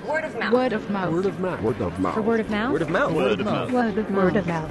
Word of mouth. Word of mouth. Word of mouth. Word of mouth. For word of mouth. Word of mouth. Word of mouth. Word of mouth. Word of mouth.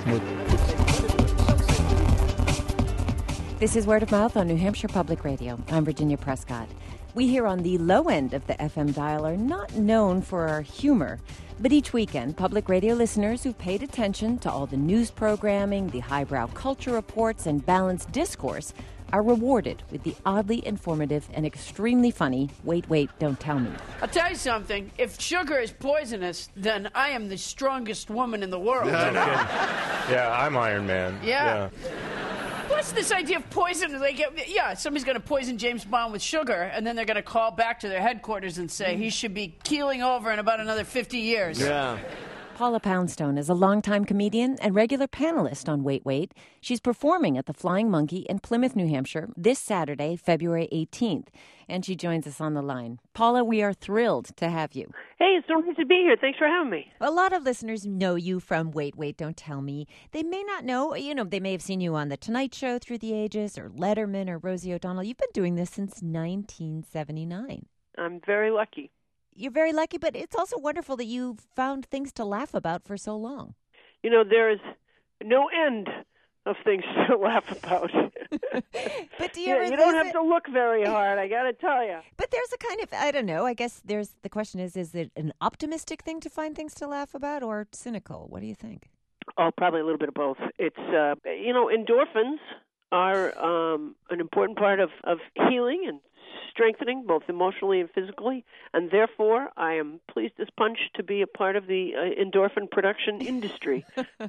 This is Word of Mouth on New Hampshire Public Radio. I'm Virginia Prescott. We here on the low end of the FM dial are not known for our humor, but each weekend, public radio listeners who've paid attention to all the news programming, the highbrow culture reports, and balanced discourse are rewarded with the oddly informative and extremely funny Wait, Wait, Don't Tell Me. I'll tell you something. If sugar is poisonous, then I am the strongest woman in the world. Yeah, I'm Iron Man. Yeah. What's this idea of poison? Somebody's going to poison James Bond with sugar, and then they're going to call back to their headquarters and say he should be keeling over in about another 50 years. Yeah. Paula Poundstone is a longtime comedian and regular panelist on Wait, Wait. She's performing at the Flying Monkey in Plymouth, New Hampshire, this Saturday, February 18th. And she joins us on the line. Paula, we are thrilled to have you. Hey, it's so nice to be here. Thanks for having me. A lot of listeners know you from Wait, Wait, Don't Tell Me. They may not know, they may have seen you on The Tonight Show through the ages, or Letterman, or Rosie O'Donnell. You've been doing this since 1979. I'm very lucky. You're very lucky, but it's also wonderful that you've found things to laugh about for so long. There is no end of things to laugh about. But do you don't have to look very hard, I got to tell you. But there's a kind of, I don't know, I guess the question is it an optimistic thing to find things to laugh about or cynical? What do you think? Oh, probably a little bit of both. It's, endorphins are an important part of healing and strengthening, both emotionally and physically, and therefore I am pleased as punch to be a part of the endorphin production industry.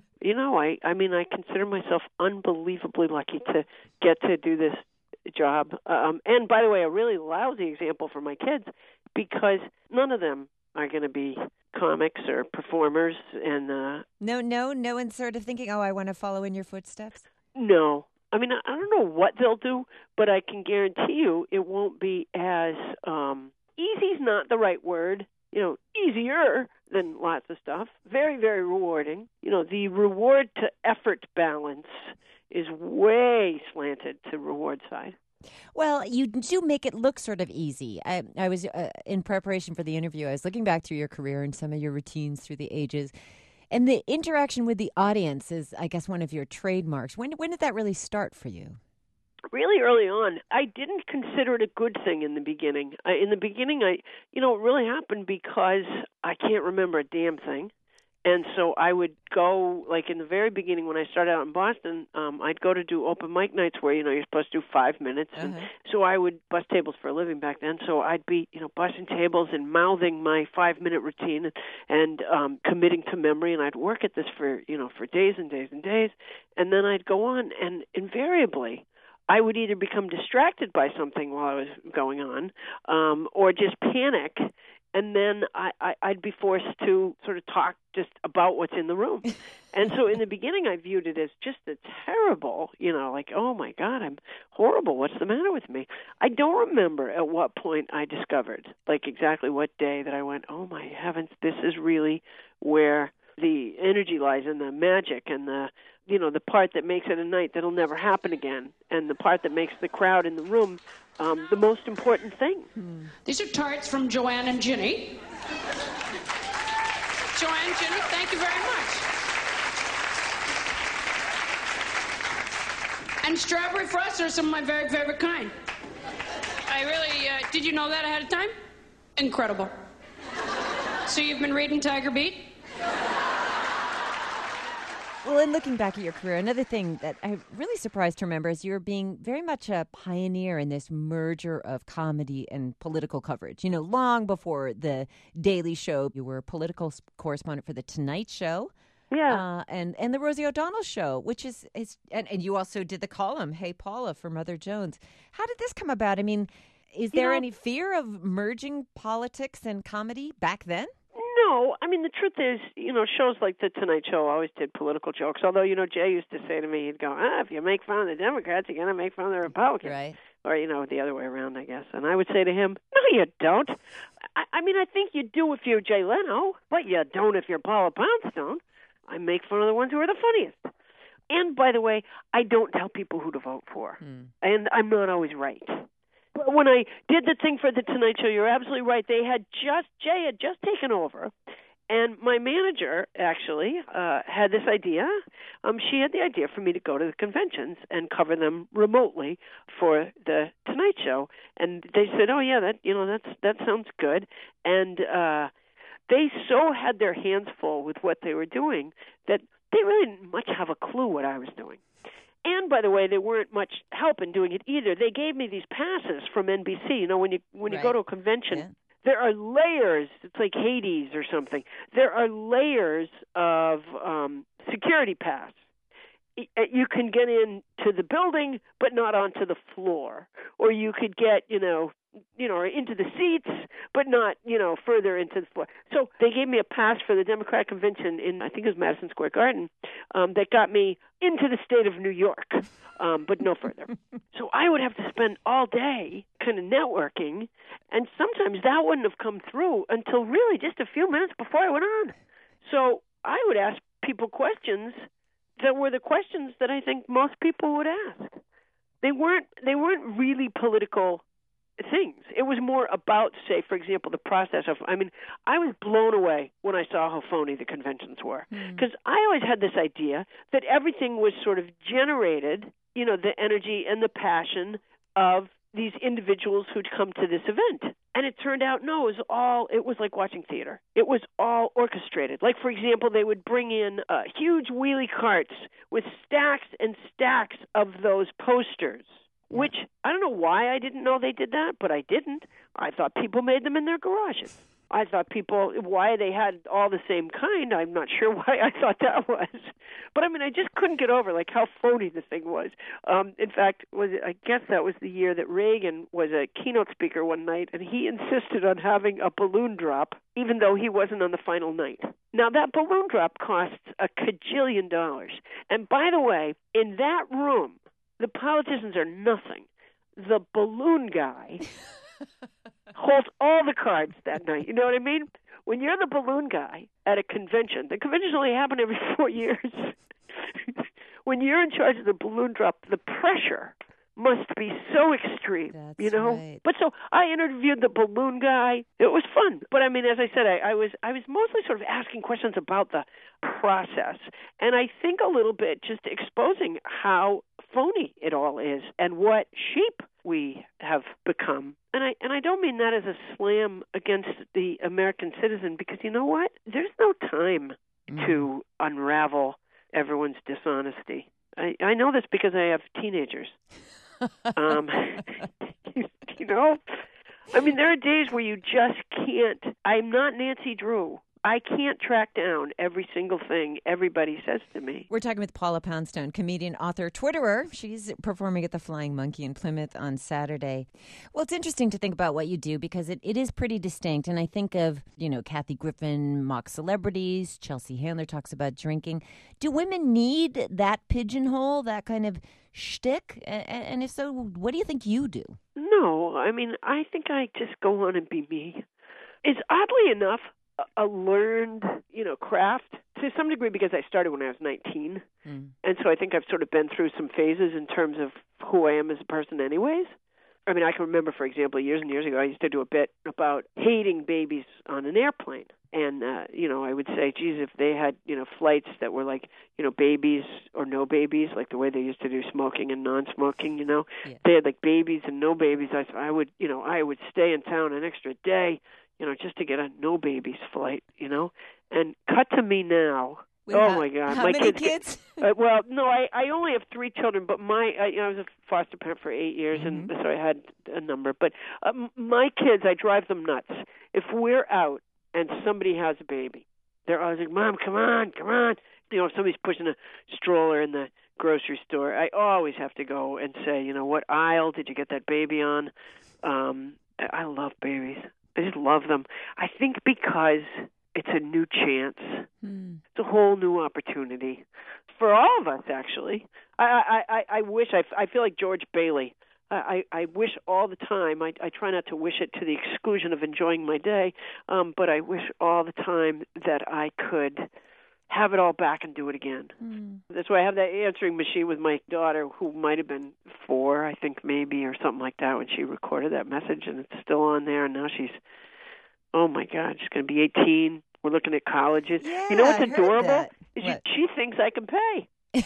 I consider myself unbelievably lucky to get to do this job. And by the way, a really lousy example for my kids, because none of them are going to be comics or performers. And no one's sort of thinking, I want to follow in your footsteps? No. I don't know what they'll do, but I can guarantee you it won't be as easy's not the right word. Easier than lots of stuff. Very, very rewarding. The reward to effort balance is way slanted to reward side. Well, you do make it look sort of easy. I was, in preparation for the interview, I was looking back through your career and some of your routines through the ages. And the interaction with the audience is, I guess, one of your trademarks. When did that really start for you? Really early on. I didn't consider it a good thing in the beginning. It really happened because I can't remember a damn thing. And so I would go, like in the very beginning when I started out in Boston, I'd go to do open mic nights where, you're supposed to do 5 minutes. Uh-huh. And so I would bust tables for a living back then. So I'd be, busting tables and mouthing my 5-minute routine and committing to memory. And I'd work at this for days and days and days. And then I'd go on, and invariably I would either become distracted by something while I was going on or just panic. And then I'd be forced to sort of talk just about what's in the room. And so in the beginning, I viewed it as just a terrible, oh, my God, I'm horrible. What's the matter with me? I don't remember at what point I discovered, exactly what day that I went, oh, my heavens, this is really where the energy lies and the magic and the part that makes it a night that'll never happen again, and the part that makes the crowd in the room the most important thing. These are tarts from Joanne and Ginny. Joanne, Ginny, thank you very much. And strawberry frosts are some of my very favorite kind. I really, did you know that ahead of time? Incredible. So you've been reading Tiger Beat? Well, in looking back at your career, another thing that I'm really surprised to remember is you're being very much a pioneer in this merger of comedy and political coverage. Long before The Daily Show, you were a political correspondent for The Tonight Show. Yeah. And The Rosie O'Donnell Show, which is and you also did the column, Hey Paula, for Mother Jones. How did this come about? Is there any fear of merging politics and comedy back then? No, the truth is, shows like The Tonight Show always did political jokes. Although, Jay used to say to me, he'd go, if you make fun of the Democrats, you're going to make fun of the Republicans. Right. Or, the other way around, I guess. And I would say to him, no, you don't. I think you do if you're Jay Leno, but you don't if you're Paula Poundstone. I make fun of the ones who are the funniest. And, by the way, I don't tell people who to vote for. And I'm not always right. when I did the thing for the Tonight Show, you're absolutely right. Jay had just taken over. And my manager actually had this idea. She had the idea for me to go to the conventions and cover them remotely for the Tonight Show. And they said, "Oh yeah, that sounds good." And they so had their hands full with what they were doing that they really didn't much have a clue what I was doing. And by the way, they weren't much help in doing it either. They gave me these passes from NBC. When you go to a convention. Yeah. There are layers. It's like Hades or something. There are layers of security pass. You can get into the building, but not onto the floor. Or you could get, into the seats, but not, further into the floor. So they gave me a pass for the Democratic Convention in, I think it was Madison Square Garden, that got me into the state of New York, but no further. So I would have to spend all day kind of networking, and sometimes that wouldn't have come through until really just a few minutes before I went on. So I would ask people questions that were the questions that I think most people would ask. They weren't really political things. It was more about, say, for example, the process of, I was blown away when I saw how phony the conventions were. Because I always had this idea that everything was sort of generated, the energy and the passion of these individuals who'd come to this event. And it turned out, no, it was like watching theater. It was all orchestrated. Like, for example, they would bring in huge wheelie carts with stacks and stacks of those posters, which I don't know why I didn't know they did that, but I didn't. I thought people made them in their garages. I thought why they had all the same kind, I'm not sure why I thought that was. But, I just couldn't get over, how phony the thing was. In fact, I guess that was the year that Reagan was a keynote speaker one night, and he insisted on having a balloon drop, even though he wasn't on the final night. Now, that balloon drop costs $1 cajillion. And by the way, in that room, the politicians are nothing. The balloon guy holds all the cards that night. You know what I mean? When you're the balloon guy at a convention, the conventions only happen every 4 years. When you're in charge of the balloon drop, the pressure must be so extreme. That's right. But so I interviewed the balloon guy. It was fun. But as I said, I was mostly sort of asking questions about the process, and I think a little bit just exposing how phony it all is and what sheep we have become. And I don't mean that as a slam against the American citizen, because you know what? There's no time to unravel everyone's dishonesty. I know this because I have teenagers. There are days where you just can't. I'm not Nancy Drew. I can't track down every single thing everybody says to me. We're talking with Paula Poundstone, comedian, author, Twitterer. She's performing at the Flying Monkey in Plymouth on Saturday. Well, it's interesting to think about what you do because it is pretty distinct. And I think of, Kathy Griffin mocks celebrities. Chelsea Handler talks about drinking. Do women need that pigeonhole, that kind of shtick? And if so, what do you think you do? No, I think I just go on and be me. It's oddly enough a learned, craft to some degree because I started when I was 19. And so I think I've sort of been through some phases in terms of who I am as a person anyways. I can remember, for example, years and years ago, I used to do a bit about hating babies on an airplane. And, I would say, geez, if they had, flights that were like, babies or no babies, like the way they used to do smoking and non-smoking, they had like babies and no babies. I would stay in town an extra day, just to get a no babies flight, and cut to me now. My God. How many kids? Well, no, I only have 3 children, but I was a foster parent for 8 years, and so I had a number. But my kids, I drive them nuts. If we're out and somebody has a baby, they're always like, Mom, come on. If somebody's pushing a stroller in the grocery store, I always have to go and say, what aisle did you get that baby on? I love babies. I just love them. I think because it's a new chance. It's a whole new opportunity for all of us, actually. I wish, I feel like George Bailey. I wish all the time. I try not to wish it to the exclusion of enjoying my day, but I wish all the time that I could have it all back and do it again. That's why I have that answering machine with my daughter, who might have been 4, I think maybe, or something like that when she recorded that message, and it's still on there. And now she's, oh my God, she's going to be 18. We're looking at colleges. Yeah, you know what's I heard adorable? that. Is What? she thinks I can pay.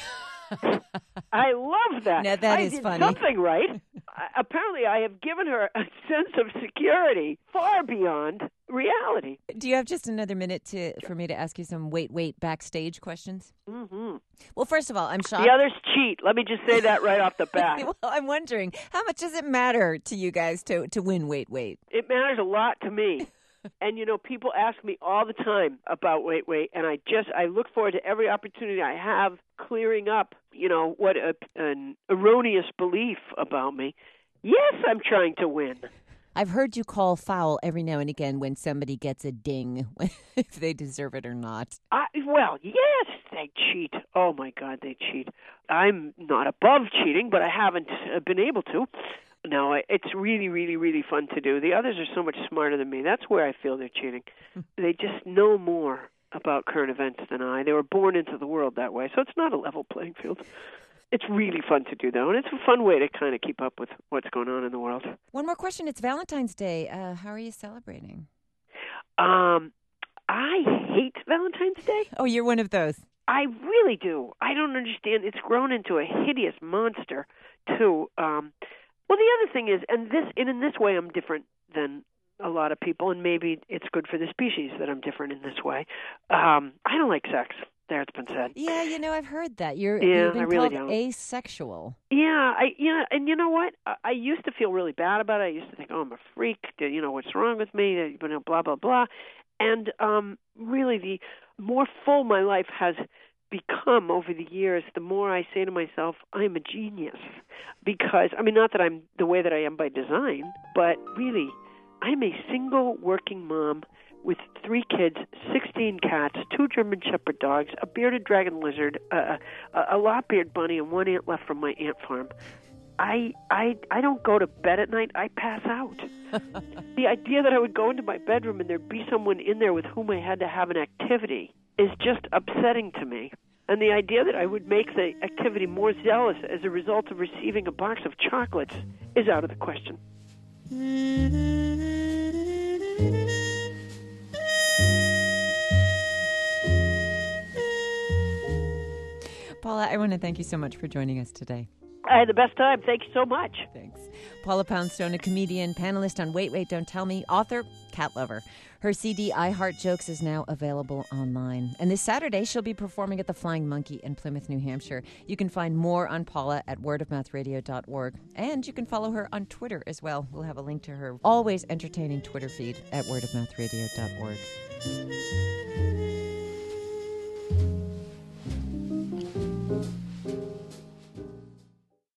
I love that. Now, that I is did funny. something right. Apparently, I have given her a sense of security far beyond reality. Do you have just another minute for me to ask you some wait backstage questions? Mm-hmm. Well, first of all, I'm shocked. The others cheat. Let me just say that right off the bat. Well, I'm wondering, how much does it matter to you guys to win wait? It matters a lot to me. And, people ask me all the time about wait, and I look forward to every opportunity I have clearing up, what an erroneous belief about me. Yes, I'm trying to win. I've heard you call foul every now and again when somebody gets a ding, if they deserve it or not. Well, yes, they cheat. Oh, my God, they cheat. I'm not above cheating, but I haven't been able to. No, it's really, really, really fun to do. The others are so much smarter than me. That's where I feel they're cheating. They just know more about current events than I. They were born into the world that way, so it's not a level playing field. It's really fun to do, though, and it's a fun way to kind of keep up with what's going on in the world. One more question. It's Valentine's Day. How are you celebrating? I hate Valentine's Day. Oh, you're one of those. I really do. I don't understand. It's grown into a hideous monster, too. Well, the other thing is, and in this way I'm different than a lot of people, and maybe it's good for the species that I'm different in this way. I don't like sex. There, it's been said. Yeah, I've heard that. You've I been really called don't. asexual. Yeah, and you know what? I used to feel really bad about it. I used to think, oh, I'm a freak. What's wrong with me? Blah, blah, blah. And really, the more full my life has become over the years, the more I say to myself, I'm a genius. Because, not that I'm the way that I am by design, but really, I'm a single working mom with 3 kids, 16 cats, 2 German Shepherd dogs, a bearded dragon lizard, a lop-eared bunny, and 1 ant left from my ant farm. I don't go to bed at night. I pass out. The idea that I would go into my bedroom and there'd be someone in there with whom I had to have an activity is just upsetting to me. And the idea that I would make the activity more zealous as a result of receiving a box of chocolates is out of the question. Paula, I want to thank you so much for joining us today. I had the best time. Thank you so much. Thanks. Paula Poundstone, a comedian, panelist on Wait, Don't Tell Me, author, cat lover. Her CD, I Heart Jokes, is now available online. And this Saturday, she'll be performing at the Flying Monkey in Plymouth, New Hampshire. You can find more on Paula at wordofmouthradio.org. And you can follow her on Twitter as well. We'll have a link to her always entertaining Twitter feed at wordofmouthradio.org.